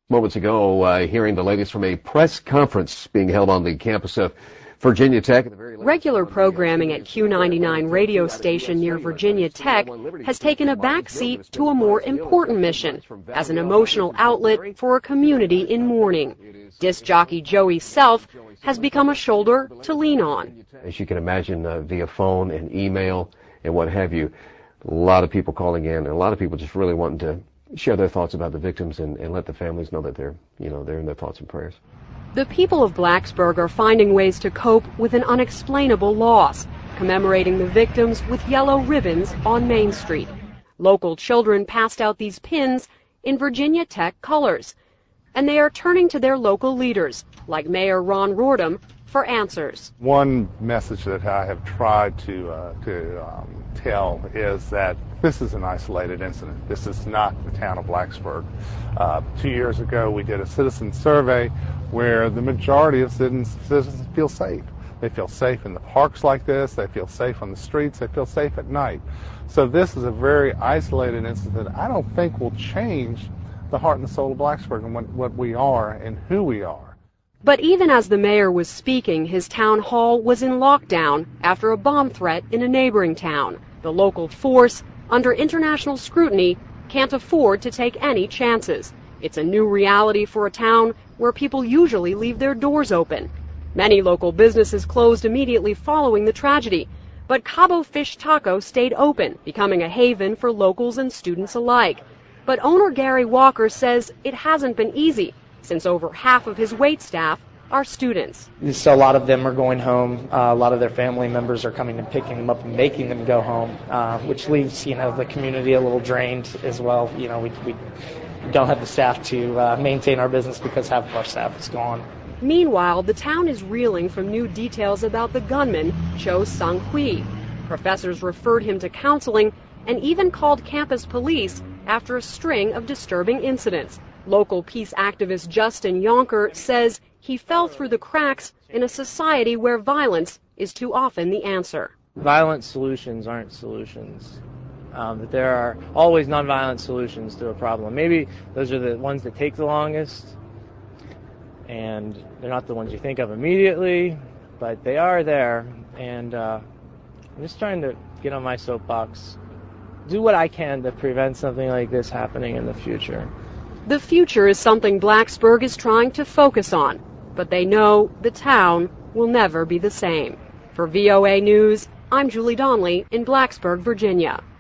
Moments ago, hearing the latest from a press conference being held on the campus of Virginia Tech. Regular programming at Q99 radio station near Virginia Tech has taken a backseat to a more important mission as an emotional outlet for a community in mourning. Disc jockey Joey Self has become a shoulder to lean on. As you can imagine, via phone and email and what have you, a lot of people calling in and a lot of people just really wanting to share their thoughts about the victims and let the families know that they're in their thoughts and prayers. The people of Blacksburg are finding ways to cope with an unexplainable loss, commemorating the victims with yellow ribbons on Main Street. Local children passed out these pins in Virginia Tech colors, and they are turning to their local leaders, like Mayor Ron Rordam, for answers. One message that I have tried to tell is that this is an isolated incident. This is not the town of Blacksburg. 2 years ago, we did a citizen survey where the majority of citizens feel safe. They feel safe in the parks like this. They feel safe on the streets. They feel safe at night. So this is a very isolated incident that I don't think will change the heart and the soul of Blacksburg and what we are and who we are. But even as the mayor was speaking, his town hall was in lockdown after a bomb threat in a neighboring town. The local force, under international scrutiny, can't afford to take any chances. It's a new reality for a town where people usually leave their doors open. Many local businesses closed immediately following the tragedy, but Cabo Fish Taco stayed open, becoming a haven for locals and students alike. But owner Gary Walker says it hasn't been easy, since over half of his wait staff are students. So a lot of them are going home. A lot of their family members are coming and picking them up and making them go home, which leaves the community a little drained as well. We don't have the staff to maintain our business because half of our staff is gone. Meanwhile, the town is reeling from new details about the gunman, Cho Sung-hui. Professors referred him to counseling and even called campus police after a string of disturbing incidents. Local peace activist Justin Yonker says he fell through the cracks in a society where violence is too often the answer. Violent solutions aren't solutions. That there are always nonviolent solutions to a problem. Maybe those are the ones that take the longest, and they're not the ones you think of immediately, but they are there. And I'm just trying to get on my soapbox, do what I can to prevent something like this happening in the future. The future is something Blacksburg is trying to focus on, but they know the town will never be the same. For VOA News, I'm Julie Donnelly in Blacksburg, Virginia.